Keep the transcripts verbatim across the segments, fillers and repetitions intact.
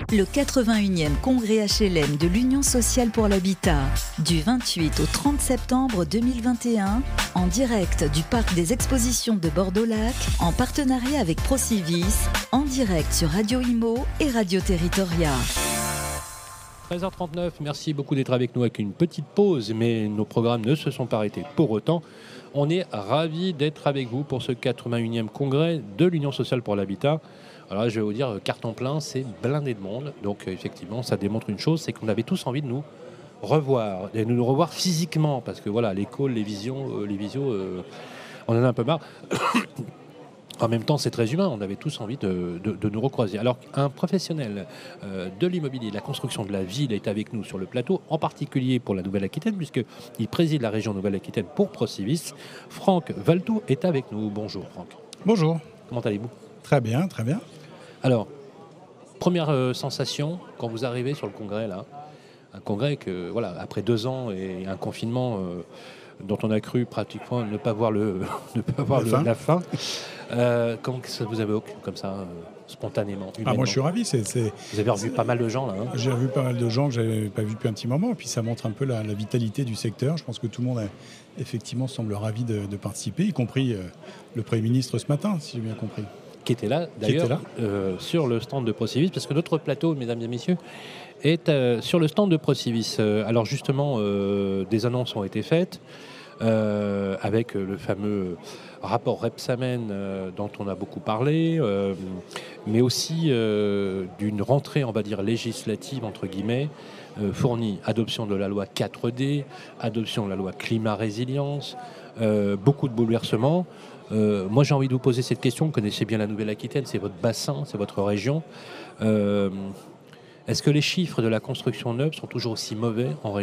Le quatre-vingt-unième congrès H L M de l'Union sociale pour l'habitat, du vingt-huit au trente septembre deux mille vingt et un, en direct du parc des expositions de Bordeaux-Lac, en partenariat avec Procivis, en direct sur Radio Imo et Radio Territoria. treize heures trente-neuf, merci beaucoup d'être avec nous avec une petite pause, mais nos programmes ne se sont pas arrêtés pour autant. On est ravis d'être avec vous pour ce quatre-vingt-unième congrès de l'Union sociale pour l'habitat. Alors là, je vais vous dire, carton plein, c'est blindé de monde. Donc effectivement, ça démontre une chose, c'est qu'on avait tous envie de nous revoir, de nous revoir physiquement, parce que voilà, les calls, les visions, euh, les visios, euh, on en a un peu marre. En même temps, c'est très humain, on avait tous envie de, de, de nous recroiser. Alors, un professionnel euh, de l'immobilier, de la construction de la ville est avec nous sur le plateau, en particulier pour la Nouvelle-Aquitaine, puisqu'il préside la région Nouvelle-Aquitaine pour Procivis. Franck Valtou est avec nous. Bonjour Franck. Bonjour. Comment allez-vous ? Très bien, très bien. Alors, première euh, sensation quand vous arrivez sur le congrès, là, un congrès que, voilà, après deux ans et un confinement euh, dont on a cru pratiquement ne pas voir, le, ne pas voir la, le, fin. la fin, euh, comment ça vous avez occupé comme ça, euh, spontanément, humainement ? Ah, moi je suis ravi. C'est, c'est, vous avez revu c'est, pas mal de gens là. Hein. J'ai revu pas mal de gens que je n'avais pas vu depuis un petit moment, et puis ça montre un peu la, la vitalité du secteur. Je pense que tout le monde a, effectivement semble ravi de, de participer, y compris euh, le Premier ministre ce matin, si j'ai bien compris. Qui était là, d'ailleurs, était là. Euh, sur le stand de Procivis, parce que notre plateau, mesdames et messieurs, est euh, sur le stand de Procivis. Euh, alors justement, euh, des annonces ont été faites, euh, avec le fameux rapport Rebsamen euh, dont on a beaucoup parlé, euh, mais aussi euh, d'une rentrée, on va dire, législative, entre guillemets, euh, fournie. Adoption de la loi quatre D, adoption de la loi climat-résilience, euh, beaucoup de bouleversements. Euh, moi, j'ai envie de vous poser cette question. Vous connaissez bien la Nouvelle-Aquitaine, c'est votre bassin, c'est votre région. Euh, est-ce que les chiffres de la construction neuve sont toujours aussi mauvais en région ?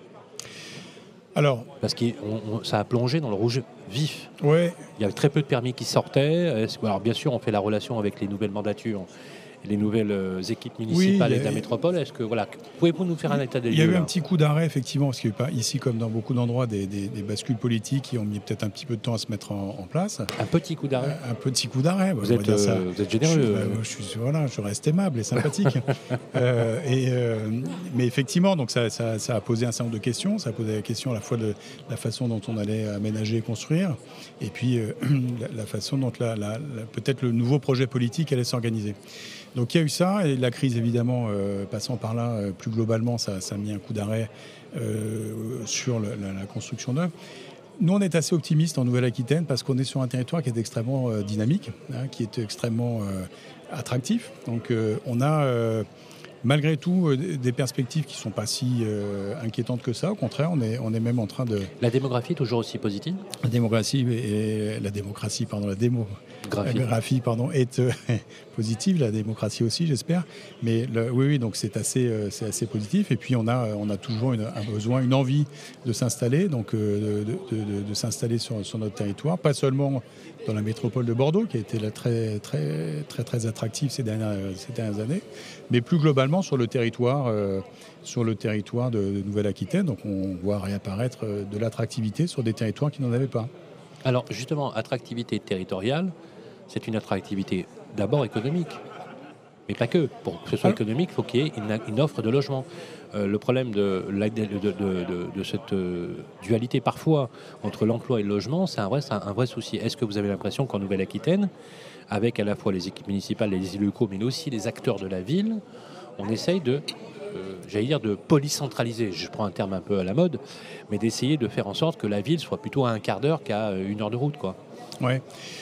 Alors, parce que on, on, ça a plongé dans le rouge vif. Ouais. Il y avait très peu de permis qui sortaient. Alors, bien sûr, on fait la relation avec les nouvelles mandatures, les nouvelles euh, équipes municipales oui, et de la métropole. Est-ce que voilà, pouvez-vous nous faire un état des lieux ? Il y a eu là un petit coup d'arrêt, effectivement, parce qu'il n'y a eu pas ici, comme dans beaucoup d'endroits, des, des, des bascules politiques qui ont mis peut-être un petit peu de temps à se mettre en, en place. Un petit coup d'arrêt. Un, un petit coup d'arrêt. Vous, êtes, euh, ça. vous êtes généreux. Je, bah, je, suis, voilà, je reste aimable et sympathique. euh, et, euh, mais effectivement, donc ça, ça, ça a posé un certain nombre de questions. Ça a posé la question à la fois de la façon dont on allait aménager et construire, et puis euh, la, la façon dont la, la, la, peut-être le nouveau projet politique allait s'organiser. Donc il y a eu ça, et la crise évidemment euh, passant par là, euh, plus globalement, ça, ça a mis un coup d'arrêt euh, sur le, la, la construction neuve. Nous, on est assez optimistes en Nouvelle-Aquitaine parce qu'on est sur un territoire qui est extrêmement euh, dynamique, hein, qui est extrêmement euh, attractif. Donc euh, on a euh, malgré tout euh, des perspectives qui ne sont pas si euh, inquiétantes que ça. Au contraire, on est, on est même en train de... La démographie est toujours aussi positive ? La démographie, et, la démocratie, pardon, la démo... Graphie. La graphie pardon, est euh, positive, la démocratie aussi, j'espère. Mais le, oui, oui, donc c'est assez, euh, c'est assez positif. Et puis on a, on a toujours une, un besoin, une envie de s'installer, donc euh, de, de, de, de s'installer sur, sur notre territoire, pas seulement dans la métropole de Bordeaux, qui a été là très, très, très, très attractive ces dernières, ces dernières années, mais plus globalement sur le territoire, euh, sur le territoire de, de Nouvelle-Aquitaine. Donc on voit réapparaître de l'attractivité sur des territoires qui n'en avaient pas. Alors justement, attractivité territoriale, c'est une attractivité d'abord économique, mais pas que. Pour que ce soit économique, il faut qu'il y ait une, une offre de logement. Euh, le problème de, de, de, de, de cette euh, dualité parfois entre l'emploi et le logement, c'est un vrai, c'est un vrai souci. Est-ce que vous avez l'impression qu'en Nouvelle-Aquitaine, avec à la fois les équipes municipales, les élus locaux, mais aussi les acteurs de la ville, on essaye de, euh, j'allais dire, de polycentraliser, je prends un terme un peu à la mode, mais d'essayer de faire en sorte que la ville soit plutôt à un quart d'heure qu'à une heure de route, quoi. Ouais.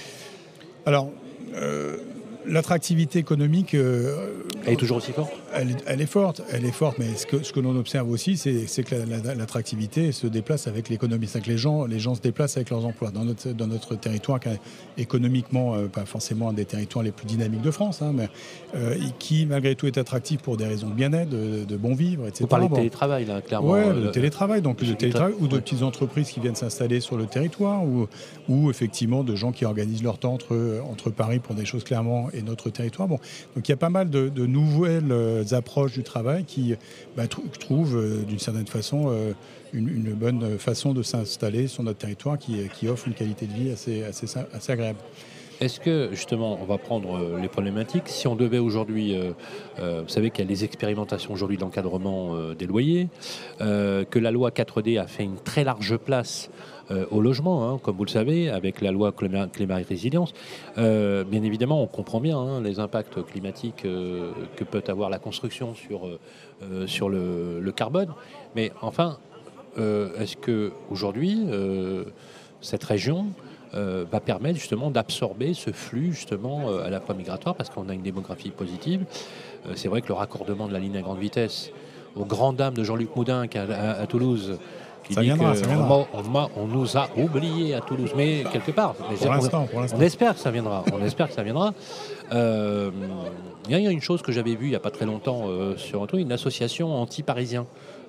Alors, euh, l'attractivité économique... Euh, elle est toujours aussi forte ? elle, elle est forte, elle est forte, mais ce que, ce que l'on observe aussi, c'est, c'est que la, la, l'attractivité se déplace avec l'économie. C'est-à-dire que les gens, les gens se déplacent avec leurs emplois. Dans notre, dans notre territoire, qui est économiquement, euh, pas forcément un des territoires les plus dynamiques de France, hein, mais euh, qui, malgré tout, est attractif pour des raisons de bien-être, de, de bon vivre, et cetera. Vous parlez bon. de télétravail, là, clairement. Oui, euh, de télétravail, donc de télétravail, ou de ouais. petites entreprises qui viennent s'installer sur le territoire, ou, ou effectivement de gens qui organisent leur temps entre, entre Paris pour des choses clairement et notre territoire. Bon. Donc il y a pas mal de, de nouvelles approches du travail qui bah, tr- trouvent euh, d'une certaine façon euh, une, une bonne façon de s'installer sur notre territoire qui, qui offre une qualité de vie assez, assez, assez agréable. est-ce que, justement, on va prendre euh, les problématiques, si on devait aujourd'hui, euh, euh, vous savez qu'il y a des expérimentations aujourd'hui d'encadrement euh, des loyers, euh, que la loi quatre D a fait une très large place euh, au logement, hein, comme vous le savez, avec la loi climat, climat et résilience. Euh, bien évidemment, on comprend bien hein, les impacts climatiques euh, que peut avoir la construction sur, euh, sur le, le carbone. Mais enfin, euh, est-ce qu'aujourd'hui, euh, cette région euh, va permettre justement d'absorber ce flux justement euh, à la fois migratoire, parce qu'on a une démographie positive. Euh, c'est vrai que le raccordement de la ligne à grande vitesse aux grandes dames de Jean-Luc Moudin à, à, à Toulouse, qui ça dit viendra, que ça viendra. on, on, on nous a oubliés à Toulouse, mais quelque part, mais Pour on, l'instant, pour l'instant. on espère que ça viendra. On espère que ça viendra. Euh, il y a une chose que j'avais vue il n'y a pas très longtemps euh, sur un truc, une association anti-parisien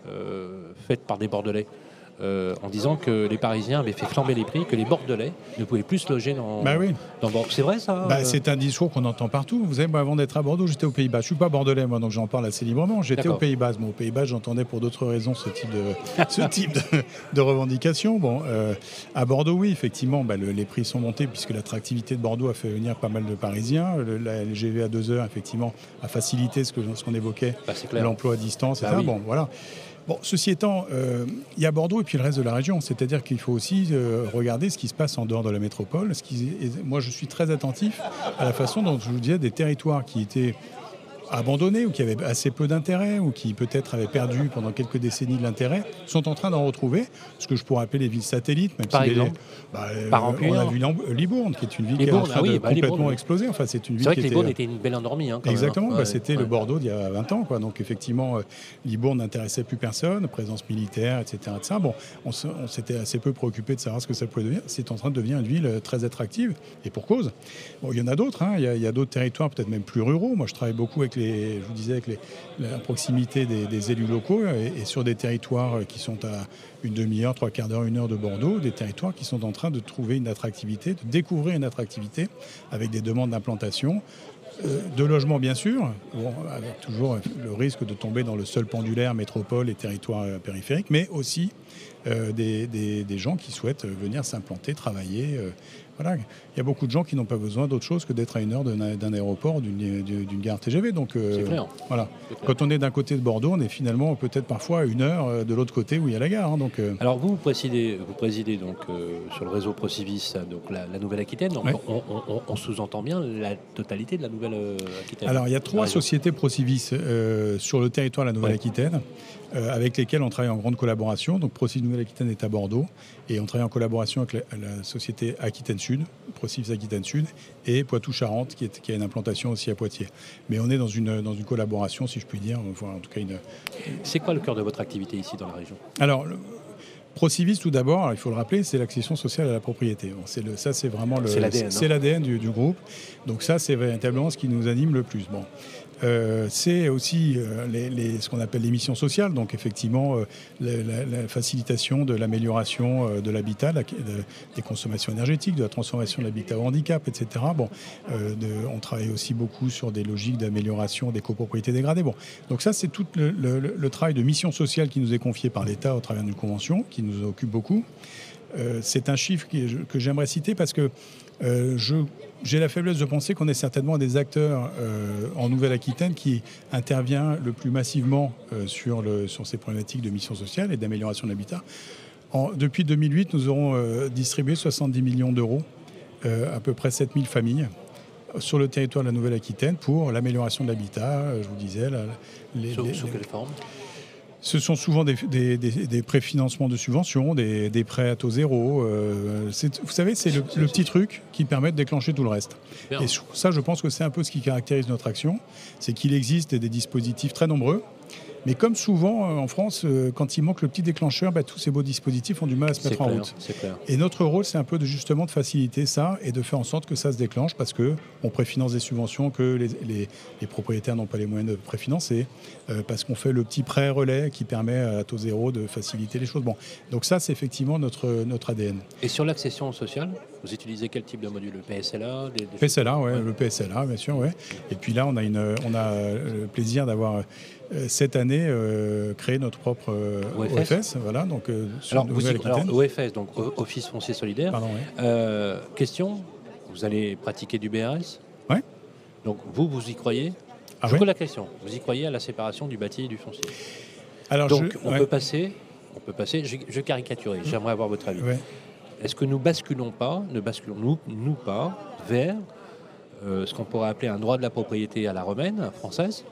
euh, faite par des Bordelais. Euh, en disant que les Parisiens avaient fait flamber les prix, que les Bordelais ne pouvaient plus se loger dans, bah oui. dans Bordeaux. C'est vrai ça bah, euh... C'est un discours qu'on entend partout. Vous savez, moi, avant d'être à Bordeaux, j'étais aux Pays-Bas. Je ne suis pas bordelais, moi, donc j'en parle assez librement. J'étais aux Pays-Bas. Bon, aux Pays-Bas, j'entendais pour d'autres raisons ce type de, ce type de, de revendication. Bon, euh, à Bordeaux, oui, effectivement, bah, le, les prix sont montés puisque l'attractivité de Bordeaux a fait venir pas mal de Parisiens. Le, la L G V à deux heures, effectivement, a facilité ce, que, ce qu'on évoquait, bah, l'emploi à distance, et bah, cetera. Oui. Bon, voilà. Bon, ceci étant, il euh, y a Bordeaux et puis le reste de la région. C'est-à-dire qu'il faut aussi euh, regarder ce qui se passe en dehors de la métropole. Ce qui, et moi, je suis très attentif à la façon dont, je vous disais, des territoires qui étaient abandonnés ou qui avaient assez peu d'intérêt ou qui peut-être avaient perdu pendant quelques décennies de l'intérêt, sont en train d'en retrouver. Ce que je pourrais appeler les villes satellites. Même Par si exemple les, bah, Par euh, on a vu Libourne, qui est une ville Libourne, qui est en train ah oui, de bah, complètement Libourne, exploser. Enfin, c'est une ville c'est vrai qui que était... Libourne était une belle endormie. Hein, quand Exactement, même, hein. bah, ouais, c'était ouais. le Bordeaux d'il y a vingt ans. Quoi. Donc effectivement, euh, Libourne n'intéressait plus personne, présence militaire, et cetera et cetera. Bon, on, on s'était assez peu préoccupé de savoir ce que ça pouvait devenir. C'est en train de devenir une ville très attractive, et pour cause. Bon, il y en a d'autres, hein. il y a, il y a d'autres territoires peut-être même plus ruraux. Moi, je travaille beaucoup avec les, je vous disais, avec les, la proximité des, des élus locaux et, et sur des territoires qui sont à une demi-heure, trois quarts d'heure, une heure de Bordeaux, des territoires qui sont en train de trouver une attractivité, de découvrir une attractivité avec des demandes d'implantation. Euh, de logement, bien sûr, bon, avec toujours le risque de tomber dans le seul pendulaire métropole et territoire euh, périphérique, mais aussi euh, des, des, des gens qui souhaitent venir s'implanter, travailler. Euh, voilà. Il y a beaucoup de gens qui n'ont pas besoin d'autre chose que d'être à une heure d'un, d'un aéroport, d'une, d'une gare T G V. Donc, euh, c'est clair. Voilà. C'est clair. Quand on est d'un côté de Bordeaux, on est finalement peut-être parfois à une heure de l'autre côté où il y a la gare. Hein, donc, euh... Alors vous, vous présidez, vous présidez donc, euh, sur le réseau Procivis, donc la, la Nouvelle-Aquitaine. Donc ouais. on, on, on sous-entend bien la totalité de la Nouvelle-Aquitaine. Alors il y a trois sociétés Procivis euh, sur le territoire de la Nouvelle-Aquitaine. Ouais. Euh, avec lesquels on travaille en grande collaboration. Donc Procivis Nouvelle-Aquitaine est à Bordeaux et on travaille en collaboration avec la, la société Aquitaine Sud, Procivis Aquitaine Sud, et Poitou-Charentes qui, est, qui a une implantation aussi à Poitiers. Mais on est dans une, dans une collaboration, si je puis dire, enfin, en tout cas une... C'est quoi le cœur de votre activité ici dans la région ? Alors, le, Procivis, tout d'abord, il faut le rappeler, c'est l'accession sociale à la propriété. Bon, c'est le, ça, c'est vraiment le, c'est l'A D N, c'est l'A D N du, du groupe. Donc ça, c'est véritablement ce qui nous anime le plus. Bon. Euh, c'est aussi euh, les, les, ce qu'on appelle les missions sociales, donc effectivement euh, la, la, la facilitation de l'amélioration euh, de l'habitat, la, de, des consommations énergétiques, de la transformation de l'habitat au handicap, et cetera. Bon, euh, de, on travaille aussi beaucoup sur des logiques d'amélioration des copropriétés dégradées. Bon, donc ça, c'est tout le, le, le travail de mission sociale qui nous est confié par l'État au travers d'une convention, qui nous occupe beaucoup. Euh, c'est un chiffre qui, que j'aimerais citer parce que euh, je, j'ai la faiblesse de penser qu'on est certainement des acteurs euh, en Nouvelle-Aquitaine qui intervient le plus massivement euh, sur, le, sur ces problématiques de mission sociale et d'amélioration de l'habitat. En, depuis deux mille huit, nous aurons euh, distribué soixante-dix millions d'euros, euh, à peu près sept mille familles, sur le territoire de la Nouvelle-Aquitaine pour l'amélioration de l'habitat, je vous disais. La, les, sous, les, sous quelle forme ? Ce sont souvent des, des, des, des préfinancements de subventions, des, des prêts à taux zéro. Euh, c'est, vous savez, c'est le, le petit truc qui permet de déclencher tout le reste. Bien. Et ça, je pense que c'est un peu ce qui caractérise notre action. C'est qu'il existe des dispositifs très nombreux. Mais comme souvent en France, quand il manque le petit déclencheur, bah, tous ces beaux dispositifs ont du mal à se mettre c'est en clair, route. C'est clair. Et notre rôle, c'est un peu de, justement de faciliter ça et de faire en sorte que ça se déclenche parce qu'on préfinance des subventions que les, les, les propriétaires n'ont pas les moyens de préfinancer, euh, parce qu'on fait le petit prêt relais qui permet à taux zéro de faciliter les choses. Bon, donc ça, c'est effectivement notre, notre A D N. Et sur l'accession sociale, vous utilisez quel type de module ? Le P S L A des, des P S L A, ouais, ouais, le P S L A, bien sûr, ouais. Et puis là, on a, une, on a le plaisir d'avoir cette année euh, créé notre propre euh, O F S. O F S, voilà, donc euh, sur alors, vous, alors, O F S, donc Office Foncier Solidaire. Pardon, ouais. euh, question, Vous allez pratiquer du B R S ? Oui. Donc vous, vous y croyez ? Ah Je ouais pose la question. Vous y croyez à la séparation du bâti et du foncier ? Alors, Donc je, on ouais. peut passer, on peut passer. Je, je caricaturais. J'aimerais avoir votre avis. Ouais. Est-ce que nous basculons pas, ne basculons-nous nous pas vers euh, ce qu'on pourrait appeler un droit de la propriété à la romaine française,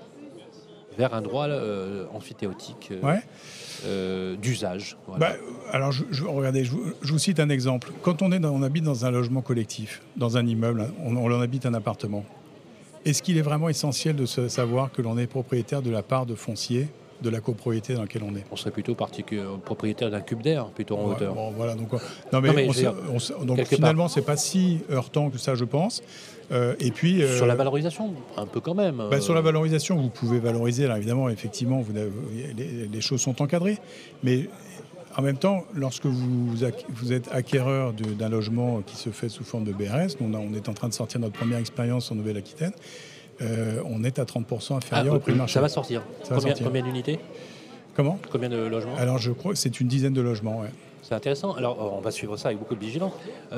vers un droit euh, amphithéotique euh, Ouais. euh, d'usage. Voilà. Bah, alors, je, je, regardez, je vous, je vous cite un exemple. Quand on, est dans, on habite dans un logement collectif, dans un immeuble, on, on en habite un appartement, est-ce qu'il est vraiment essentiel de se savoir que l'on est propriétaire de la part de foncier de la copropriété dans laquelle on est? On serait plutôt particu- propriétaire d'un cube d'air, plutôt en Ouais, hauteur. Bon, voilà, donc, non, mais, Non, mais on je veux se- dire, on se- donc quelque finalement, c'est pas si heurtant que ça, je pense. Euh, et puis, euh, Sur la valorisation, un peu quand même. bah, sur la valorisation, vous pouvez valoriser. Alors évidemment, effectivement, vous avez- les, les choses sont encadrées, mais en même temps, lorsque vous, vous êtes acquéreur de- d'un logement qui se fait sous forme de B R S, on, a- on est en train de sortir notre première expérience en Nouvelle-Aquitaine, euh, on est à trente pour cent inférieur Ah, au prix de marché. ça va sortir. Ça va combien, sortir. combien d'unités ? Comment? Combien de logements ? Alors je crois que c'est une dizaine de logements, ouais. C'est intéressant. Alors, on va suivre ça avec beaucoup de vigilance.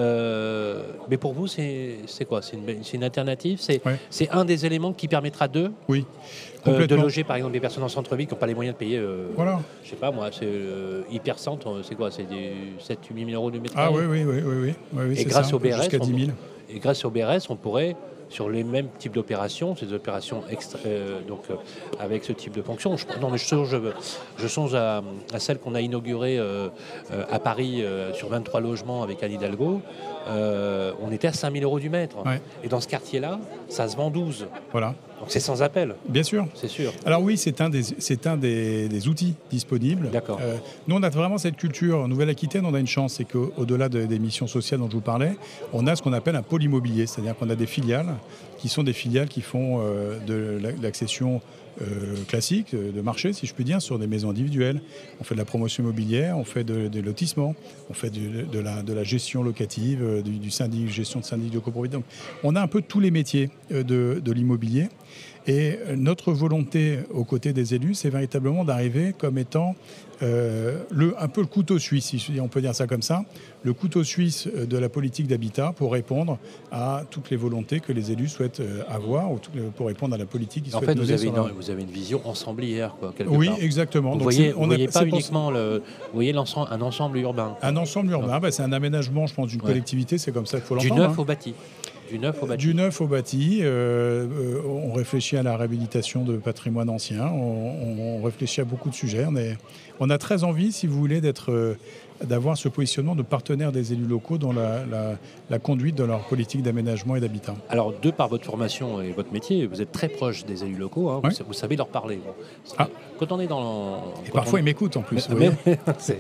Euh, mais pour vous, c'est c'est quoi ? C'est une, c'est une alternative ? C'est Ouais. c'est un des éléments qui permettra de, Oui, euh, de complètement. loger, par exemple, des personnes en centre-ville qui n'ont pas les moyens de payer. Euh, Voilà. Je sais pas, moi, c'est euh, hyper-centre, c'est quoi ? C'est des sept à huit mille euros du mètre Ah carré. oui, oui, oui, oui, oui, oui, oui, Et c'est grâce ça, au B R S, jusqu'à on- dix mille. Et grâce au B R S, on pourrait, sur les mêmes types d'opérations, ces opérations extra, euh, donc, euh, avec ce type de fonction, je, non, mais je songe, je songe à, à celle qu'on a inaugurée euh, euh, à Paris euh, sur vingt-trois logements avec Anne Hidalgo. Euh, on était à cinq mille euros du mètre. Ouais. Et dans ce quartier-là, ça se vend douze. Voilà, Donc c'est sans appel, bien sûr. c'est sûr. Alors oui, c'est un des, c'est un des, des outils disponibles. D'accord. Euh, nous, on a vraiment cette culture. En Nouvelle-Aquitaine, on a une chance, c'est qu'au-delà de- des missions sociales dont je vous parlais, on a ce qu'on appelle un pôle immobilier, c'est-à-dire qu'on a des filiales qui sont des filiales qui font euh, de la- de l'accession euh, classique, euh, de marché, si je puis dire, sur des maisons individuelles. On fait de la promotion immobilière, on fait de, des lotissements, on fait de, de la, de la gestion locative, euh, du, du syndic, gestion de syndic de copropriété. Donc, on a un peu tous les métiers euh, de, de l'immobilier. Et notre volonté aux côtés des élus, c'est véritablement d'arriver comme étant euh, le, un peu le couteau suisse, si on peut dire ça comme ça, le couteau suisse de la politique d'habitat pour répondre à toutes les volontés que les élus souhaitent euh, avoir, ou tout- pour répondre à la politique qu'ils En souhaitent fait, vous mener avez, sur une, leur- vous avez une vision ensemblière, quoi, quelque Oui, part. exactement. Vous Donc, voyez, c'est- vous on a- voyez c'est pas pour- uniquement le, vous voyez l'ensemble, un ensemble urbain. un ensemble urbain, bah, c'est un aménagement, je pense, d'une Ouais. collectivité, c'est comme ça qu'il faut Du l'entendre. neuf hein. au bâti. Du neuf au bâti. Du neuf au bâti, euh, euh, on réfléchit à la réhabilitation de patrimoine ancien, on, on réfléchit à beaucoup de sujets. On, est, on a très envie, si vous voulez, d'être, euh, d'avoir ce positionnement de partenaire des élus locaux dans la, la- la conduite de leur politique d'aménagement et d'habitat. Alors, de par votre formation et votre métier, vous êtes très proche des élus locaux, hein, Ouais. vous, vous savez leur parler. Bon. Ah. Quand on est dans... Et quand parfois, on- ils m'écoutent en plus. Mais- vous voyez. mais- c'est-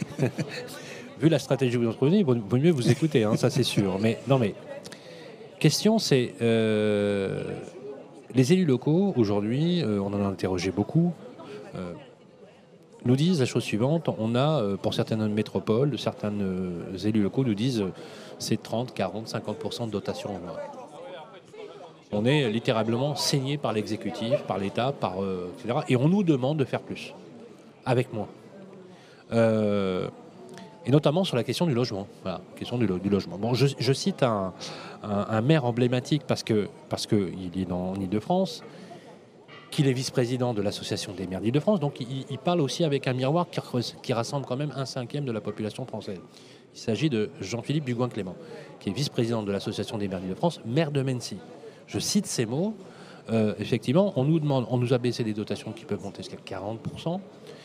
Vu la stratégie que vous entretenez, il vaut vaut mieux vous écouter, hein, ça c'est sûr. Mais non, mais question, c'est euh, les élus locaux aujourd'hui, euh, on en a interrogé beaucoup. euh, nous disent la chose suivante, on a, euh, pour certaines métropoles, certains euh, élus locaux nous disent euh, c'est trente, quarante, cinquante pour cent de dotation en moins. On est littéralement saigné par l'exécutif, par l'État, par, euh, et cetera. Et on nous demande de faire plus, avec moins. Euh, et notamment sur la question du logement. Voilà, question du, lo- du logement. Bon, je, je cite un, un- un maire emblématique parce que parce que il est dans, en Île-de-France, qu'il est vice-président de l'association des maires d'Île-de-France, donc il, il parle aussi avec un miroir qui, re- qui rassemble quand même un cinquième de la population française. Il s'agit de Jean-Philippe Bugoin-Clément, qui est vice-président de l'association des maires d'Île-de-France, maire de Mency. Je cite ces mots. Euh, effectivement, on nous demande, on nous a baissé des dotations qui peuvent monter jusqu'à quarante pour cent.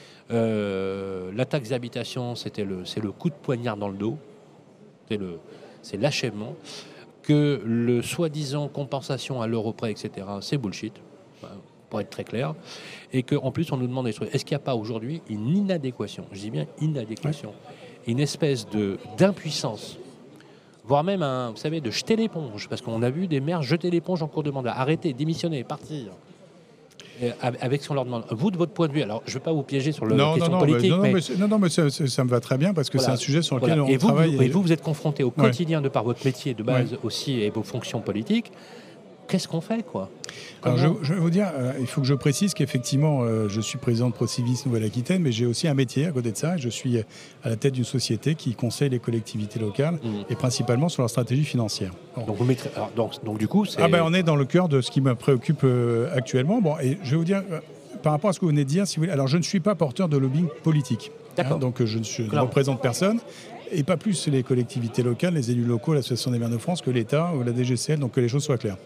Euh, la taxe d'habitation, c'était le, c'est le coup de poignard dans le dos. C'est le, c'est l'achèvement. Que le soi-disant compensation à l'euro près, et cetera, c'est bullshit, pour être très clair. Et qu'en plus, on nous demande des trucs. Est-ce qu'il n'y a pas aujourd'hui une inadéquation, je dis bien inadéquation, une espèce de, d'impuissance, voire même, un, vous savez, de jeter l'éponge, parce qu'on a vu des maires jeter l'éponge en cours de mandat, arrêter, démissionner, partir, euh, avec ce qu'on leur demande. Vous, de votre point de vue, alors je ne veux pas vous piéger sur le, la Non, non, question non, politique, mais, non, non, mais, mais, c'est- non, non, mais ça, ça- ça me va très bien parce que Voilà. c'est un sujet sur lequel voilà. on Et vous, travaille. vous, et vous, vous êtes confronté au Ouais. quotidien de par votre métier de base aussi et vos fonctions politiques. qu'est-ce qu'on fait, quoi? Alors, je, je vais vous dire, euh, il faut que je précise qu'effectivement, euh, je suis président de Procivis Nouvelle-Aquitaine, mais j'ai aussi un métier à côté de ça. Je suis à la tête d'une société qui conseille les collectivités locales mmh. et principalement sur leur stratégie financière. Bon. Donc, vous mettrez, alors, donc, donc, du coup, c'est... Ah ben, on est dans le cœur de ce qui me préoccupe euh, actuellement. Bon, et je vais vous dire, euh, par rapport à ce que vous venez de dire, si vous voulez, alors je ne suis pas porteur de lobbying politique. D'accord. Hein, donc, je ne, je ne représente personne. Et pas plus les collectivités locales, les élus locaux, l'Association des maires de France, que l'État ou la D G C L, donc que les choses soient claires.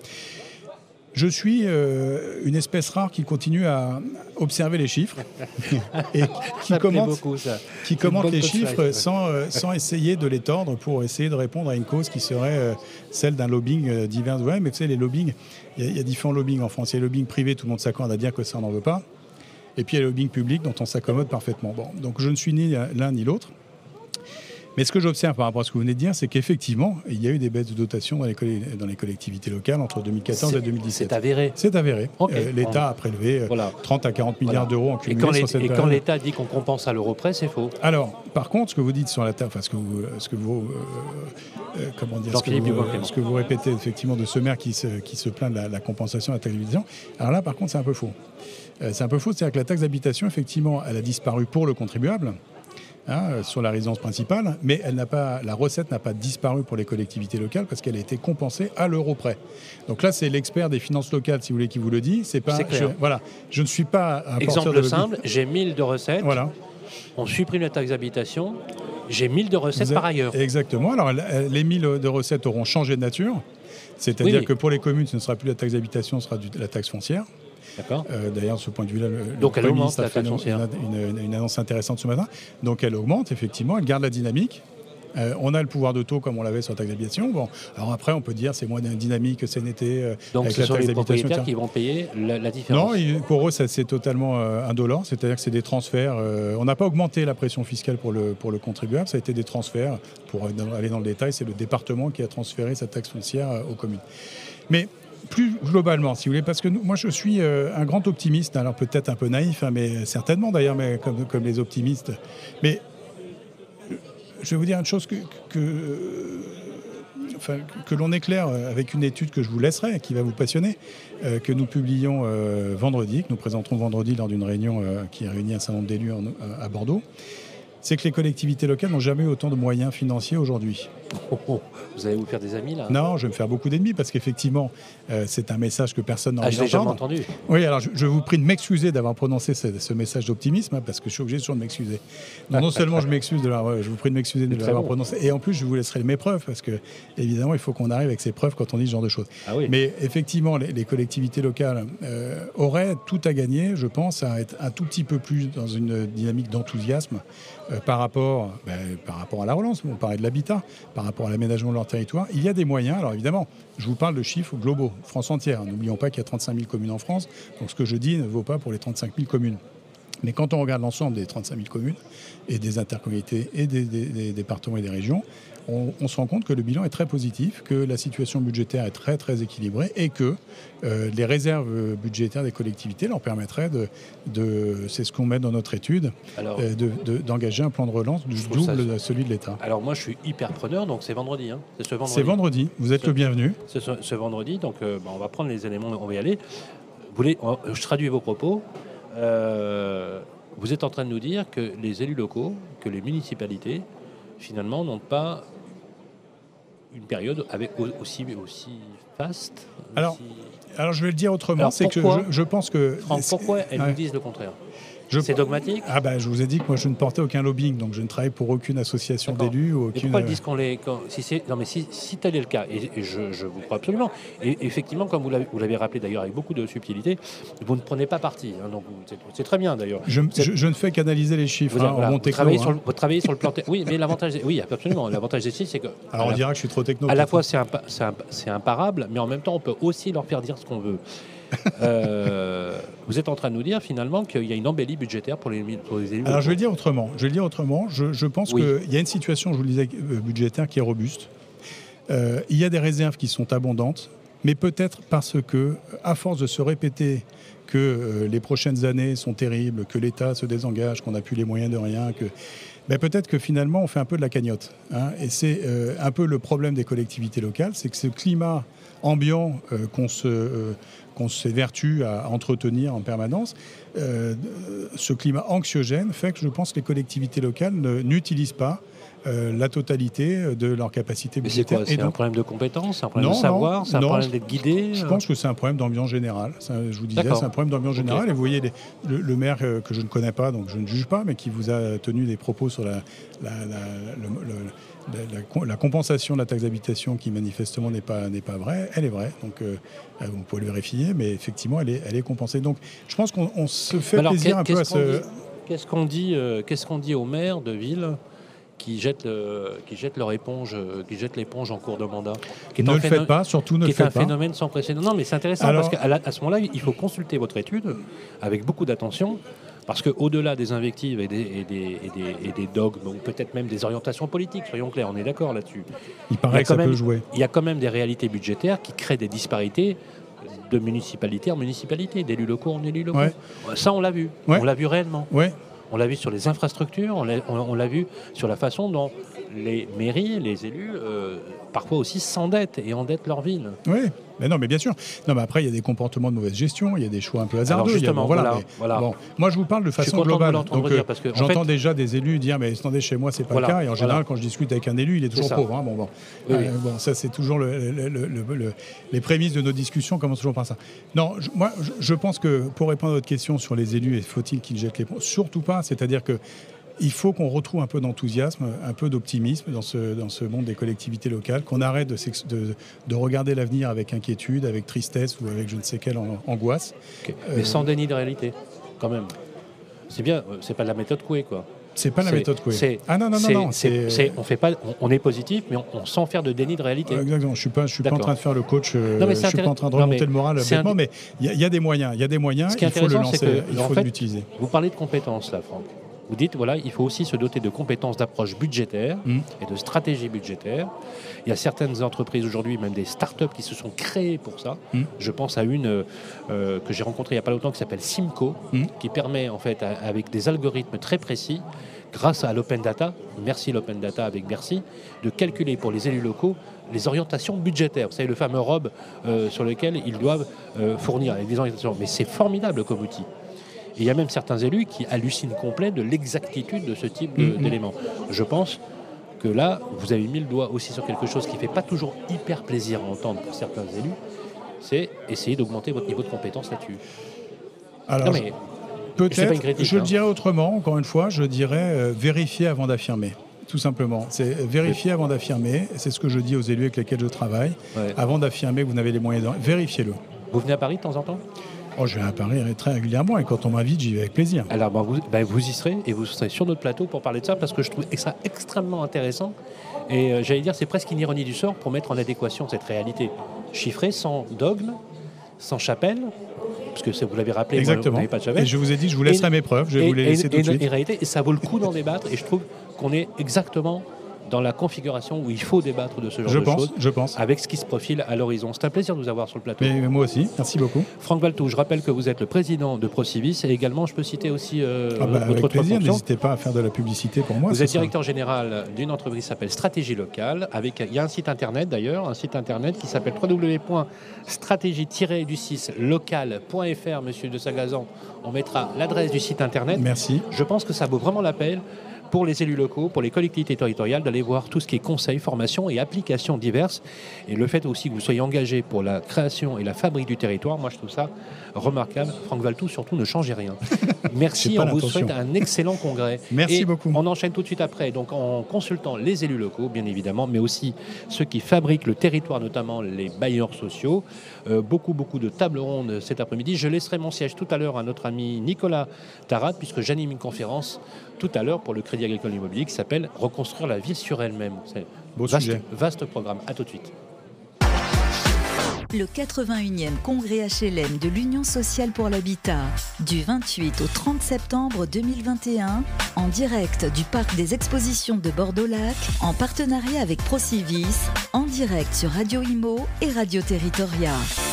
Je suis euh, une espèce rare qui continue à observer les chiffres et qui commente, beaucoup, ça. qui commente les chiffres sans, euh, sans essayer de les tordre pour essayer de répondre à une cause qui serait euh, celle d'un lobbying euh, divers. Ouais, mais vous savez, les lobbying, il y, y a différents lobbying en France. Il y a le lobbying privé, tout le monde s'accorde à dire que ça, on n'en veut pas. Et puis il y a le lobbying public dont on s'accommode parfaitement. Bon, donc je ne suis ni l'un ni l'autre. Mais ce que j'observe par rapport à ce que vous venez de dire, c'est qu'effectivement, il y a eu des baisses de dotation dans les, dans les collectivités locales entre deux mille quatorze c'est, et deux mille dix-sept. C'est avéré. C'est avéré. Okay. Euh, L'État a prélevé euh, voilà. trente à quarante milliards voilà. d'euros en cumulé et quand sur cette Et période. quand l'État dit qu'on compense à l'euro près, c'est faux. Alors, par contre, ce que vous dites sur la table, enfin, ce que vous, ce que vous, euh, euh, comment dire, ce que vous, euh, ce que vous répétez effectivement de ce maire qui se, qui se plaint de la, la compensation à la taxe d'habitation, alors là, par contre, c'est un peu faux. Euh, c'est un peu faux, c'est-à-dire que la taxe d'habitation, effectivement, elle a disparu pour le contribuable. Hein, sur la résidence principale, mais elle n'a pas, la recette n'a pas disparu pour les collectivités locales parce qu'elle a été compensée à l'euro près. Donc là, c'est l'expert des finances locales, si vous voulez, qui vous le dit. C'est pas, c'est clair. Je, voilà, je ne suis pas un exemple de simple. J'ai mille de recettes. Voilà. On supprime la taxe d'habitation. J'ai mille de recettes avez, par ailleurs. Exactement. Alors les mille de recettes auront changé de nature, c'est-à-dire oui, oui. que pour les communes, ce ne sera plus la taxe d'habitation, ce sera du, la taxe foncière. D'accord. Euh, d'ailleurs, de ce point de vue-là, le, Donc le elle augmente ministre la a fait taxe foncière. Une, une, une, une annonce intéressante ce matin. Donc elle augmente, effectivement, elle garde la dynamique. Euh, on a le pouvoir de taux comme on l'avait sur la taxe d'habitation. Bon, alors après, on peut dire c'est moins dynamique que ça n'était. Euh, Donc avec ce la sont taxe les d'habitation propriétaires qui vont payer la, la différence. Non, pour eux, ça, c'est totalement euh, indolore. C'est-à-dire que c'est des transferts. Euh, on n'a pas augmenté la pression fiscale pour le, pour le contribuable. Ça a été des transferts. Pour aller dans le détail, c'est le département qui a transféré sa taxe foncière euh, aux communes. Mais plus globalement, si vous voulez, parce que nous, moi je suis euh, un grand optimiste, alors peut-être un peu naïf, hein, mais certainement d'ailleurs, mais comme, comme les optimistes. Mais je vais vous dire une chose que, que, euh, enfin, que l'on éclaire avec une étude que je vous laisserai, qui va vous passionner, euh, que nous publions euh, vendredi, que nous présenterons vendredi lors d'une réunion euh, qui réunit un certain nombre d'élus en, à Bordeaux. C'est que les collectivités locales n'ont jamais eu autant de moyens financiers aujourd'hui. Oh, oh. Vous allez vous faire des amis là? Non, je vais me faire beaucoup d'ennemis parce qu'effectivement, euh, c'est un message que personne n'a ah, envie d'entendre. Je l'ai jamais entendu. Oui, alors je, je vous prie de m'excuser d'avoir prononcé ce, ce message d'optimisme, hein, parce que je suis obligé toujours de m'excuser. Non, non seulement je m'excuse de l'avoir, je vous prie de m'excuser de l'avoir bon. prononcé, et en plus je vous laisserai mes preuves parce que évidemment il faut qu'on arrive avec ces preuves quand on dit ce genre de choses. Ah oui. Mais effectivement, les, les collectivités locales euh, auraient tout à gagner, je pense, à être un tout petit peu plus dans une dynamique d'enthousiasme euh, par rapport, ben, par rapport à la relance. On parlait de l'habitat, par rapport à l'aménagement de leur territoire. Il y a des moyens. Alors évidemment, je vous parle de chiffres globaux, France entière. N'oublions pas qu'il y a trente-cinq mille communes en France. Donc ce que je dis ne vaut pas pour les trente-cinq mille communes. Mais quand on regarde l'ensemble des trente-cinq mille communes et des intercommunalités et des, des, des départements et des régions, on, on se rend compte que le bilan est très positif, que la situation budgétaire est très très équilibrée et que euh, les réserves budgétaires des collectivités leur permettraient de, de c'est ce qu'on met dans notre étude, Alors, euh, de, de, d'engager un plan de relance du double de celui de l'État. Alors moi je suis hyper preneur, donc c'est vendredi. Hein. C'est ce vendredi. C'est vendredi, vous êtes ce, le bienvenu. C'est ce, ce vendredi, donc euh, bah, on va prendre les éléments, on va y aller. Vous voulez, on, je traduis vos propos. Euh, vous êtes en train de nous dire que les élus locaux, que les municipalités, finalement, n'ont pas une période avec aussi, aussi faste. Alors, aussi... alors, je vais le dire autrement, alors, c'est pourquoi, que je, je pense que... Franck, pourquoi elles ouais. nous disent le contraire? Je... C'est dogmatique? Ah bah, je vous ai dit que moi je ne portais aucun lobbying, donc je ne travaille pour aucune association D'accord. d'élus. Ou aucune... Et pourquoi ils disent qu'on les... Quand... Si c'est... Non mais si, si tel est le cas, et, et je, je vous crois absolument, et effectivement, comme vous l'avez, vous l'avez rappelé d'ailleurs avec beaucoup de subtilité, vous ne prenez pas parti, hein, donc c'est, c'est très bien d'ailleurs. Je, je, je ne fais qu'analyser les chiffres, vous, hein, voilà, en mon techno. Travaillez hein. sur le, vous travaillez sur le plan... Te... Oui, mais l'avantage... Oui, absolument, l'avantage des chiffres, c'est que... Alors on la... dira que je suis trop techno. À la fois, c'est, impa... c'est, imp... c'est imparable, mais en même temps, on peut aussi leur faire dire ce qu'on veut. euh, vous êtes en train de nous dire finalement qu'il y a une embellie budgétaire pour les, pour les élus. Alors je vais le dire autrement. Je vais le dire autrement. Je, je pense oui. qu'il y a une situation, je vous le disais, budgétaire qui est robuste. Euh, il y a des réserves qui sont abondantes, mais peut-être parce que, à force de se répéter que euh, les prochaines années sont terribles, que l'État se désengage, qu'on n'a plus les moyens de rien, que ben peut-être que finalement on fait un peu de la cagnotte. Hein, et c'est euh, un peu le problème des collectivités locales, c'est que ce climat ambiant euh, qu'on se... Euh, qu'on s'évertue à entretenir en permanence, euh, ce climat anxiogène fait que je pense que les collectivités locales ne, n'utilisent pas euh, la totalité de leur capacité budgétaire. Mais c'est quoi ? C'est donc, un problème de compétence, un problème non, de savoir, non, c'est un non, problème je, d'être guidé Je pense que c'est un problème d'ambiance générale. Ça, je vous disais, D'accord. c'est un problème d'ambiance générale. Okay. Et vous voyez les, le, le maire que, que je ne connais pas, donc je ne juge pas, mais qui vous a tenu des propos sur la, la, la, le, le, La, la, la compensation de la taxe d'habitation qui manifestement n'est pas, n'est pas vraie, elle est vraie, donc euh, vous pouvez le vérifier, mais effectivement elle est, elle est compensée. Donc je pense qu'on on se fait alors, plaisir un peu à ce... ce... Qu'est-ce qu'on dit, euh, qu'est-ce qu'on dit aux maires de ville qui jettent, euh, qui jettent leur éponge, euh, qui jettent l'éponge en cours de mandat qui est Ne le phénom... faites pas, surtout ne le faites pas. C'est un phénomène sans précédent. Non mais c'est intéressant alors... parce qu'à à ce moment-là, il faut consulter votre étude avec beaucoup d'attention. Parce qu'au-delà des invectives et des, et des, et des, et des dogmes, ou peut-être même des orientations politiques, soyons clairs, on est d'accord là-dessus. Il paraît il que ça même, peut jouer. Il y a quand même des réalités budgétaires qui créent des disparités de municipalité en municipalité, d'élus locaux en élus locaux. Ouais. Ça, on l'a vu. Ouais. On l'a vu réellement. Ouais. On l'a vu sur les infrastructures, on l'a, on, on l'a vu sur la façon dont les mairies, les élus, euh, parfois aussi s'endettent et endettent leur ville. Oui, mais non, mais bien sûr. Non, mais après, il y a des comportements de mauvaise gestion, il y a des choix un peu hasardeux. Alors justement, il y a, bon, voilà. voilà, mais, voilà. Bon, moi, je vous parle de façon globale. Donc, dire parce que, j'entends en fait, déjà des élus dire, mais attendez, chez moi, c'est pas voilà, le cas. Et en général, voilà. quand je discute avec un élu, il est toujours pauvre. Hein. Bon, bon. Oui, euh, oui. bon, ça, c'est toujours le, le, le, le, le, les prémices de nos discussions commencent toujours par ça. Non, je, moi, je, je pense que pour répondre à votre question sur les élus, et faut-il qu'ils jettent les ponts ? Surtout pas. C'est-à-dire que il faut qu'on retrouve un peu d'enthousiasme, un peu d'optimisme dans ce, dans ce monde des collectivités locales, qu'on arrête de, de, de regarder l'avenir avec inquiétude, avec tristesse ou avec je ne sais quelle angoisse. Okay. Euh, Mais sans déni de réalité, quand même. C'est bien, c'est pas de la méthode Coué, quoi. C'est pas la c'est, méthode Coué. C'est, ah non, non, non, c'est, non. C'est, c'est, on, fait pas, on, on est positif, mais on, on sans faire de déni de réalité. Euh, exactement. Je suis pas, je suis pas en train de faire le coach. Euh, non, mais je suis pas en train de remonter non, le moral bêtement, un... mais il y, y a des moyens. Il y a des moyens. Il faut le lancer. Que, il faut fait, l'utiliser. Vous parlez de compétences, là, Franck. Vous dites, voilà, il faut aussi se doter de compétences d'approche budgétaire mmh. et de stratégie budgétaire. Il y a certaines entreprises aujourd'hui, même des start-up qui se sont créées pour ça. Mmh. Je pense à une euh, que j'ai rencontrée il n'y a pas longtemps qui s'appelle Simco, mmh. qui permet, en fait, à, avec des algorithmes très précis, grâce à l'open data, merci l'open data avec Bercy, de calculer pour les élus locaux les orientations budgétaires. Vous savez, le fameux R O B euh, sur lequel ils doivent euh, fournir avec des orientations. Mais c'est formidable comme outil. Et il y a même certains élus qui hallucinent complet de l'exactitude de ce type de, mmh. d'éléments. Je pense que là, vous avez mis le doigt aussi sur quelque chose qui ne fait pas toujours hyper plaisir à entendre pour certains élus, c'est essayer d'augmenter votre niveau de compétence là-dessus. Alors, non, mais, peut-être, critique, je hein. le dirais autrement, encore une fois, je dirais euh, vérifier avant d'affirmer. Tout simplement. C'est vérifier oui. avant d'affirmer. C'est ce que je dis aux élus avec lesquels je travaille. Ouais. Avant d'affirmer que vous n'avez les moyens de... Vérifiez-le. Vous venez à Paris de temps en temps ? Oh, je viens à Paris très régulièrement et quand on m'invite, j'y vais avec plaisir. Alors, ben, vous, ben, vous y serez et vous serez sur notre plateau pour parler de ça parce que je trouve ça extrêmement intéressant. Et euh, j'allais dire, c'est presque une ironie du sort pour mettre en adéquation cette réalité chiffrée, sans dogme, sans chapelle, parce que ça, vous l'avez rappelé, exactement. Vous n'avez pas de chapelle. Et je vous ai dit, je vous laisserai et, mes preuves, je vais et, vous les laisser et, tout et, de suite. Et, réalité, et ça vaut le coup d'en débattre et je trouve qu'on est exactement dans la configuration où il faut débattre de ce genre je de pense, choses je pense. avec ce qui se profile à l'horizon. C'est un plaisir de vous avoir sur le plateau. Mais moi aussi, merci beaucoup. Franck Valtou, je rappelle que vous êtes le président de Procivis et également, je peux citer aussi euh, ah bah, votre avec plaisir, fonction. N'hésitez pas à faire de la publicité pour moi. Vous êtes directeur ça. général d'une entreprise qui s'appelle Stratégie Locale. Avec, il y a un site internet d'ailleurs, un site internet qui s'appelle w w w point stratégie tiret du six local point f r. Monsieur de Sagazan, on mettra l'adresse du site internet. Merci. Je pense que ça vaut vraiment la peine pour les élus locaux, pour les collectivités territoriales, d'aller voir tout ce qui est conseils, formations et applications diverses. Et le fait aussi que vous soyez engagé pour la création et la fabrique du territoire, moi je trouve ça remarquable. Franck Valtou, surtout, ne changez rien. Merci, on vous souhaite un excellent congrès. Merci et beaucoup. On enchaîne tout de suite après, donc en consultant les élus locaux, bien évidemment, mais aussi ceux qui fabriquent le territoire, notamment les bailleurs sociaux. Euh, beaucoup, beaucoup de tables rondes cet après-midi. Je laisserai mon siège tout à l'heure à notre ami Nicolas Tarade, puisque j'anime une conférence tout à l'heure pour le Crédit Agricole Immobilier qui s'appelle « Reconstruire la ville sur elle-même ». C'est Beau vaste, sujet. Vaste programme. À tout de suite. Le quatre-vingt-unième congrès H L M de l'Union sociale pour l'habitat, du vingt-huit au trente septembre deux mille vingt et un, en direct du parc des expositions de Bordeaux-Lac, en partenariat avec Procivis, en direct sur Radio Imo et Radio Territoria.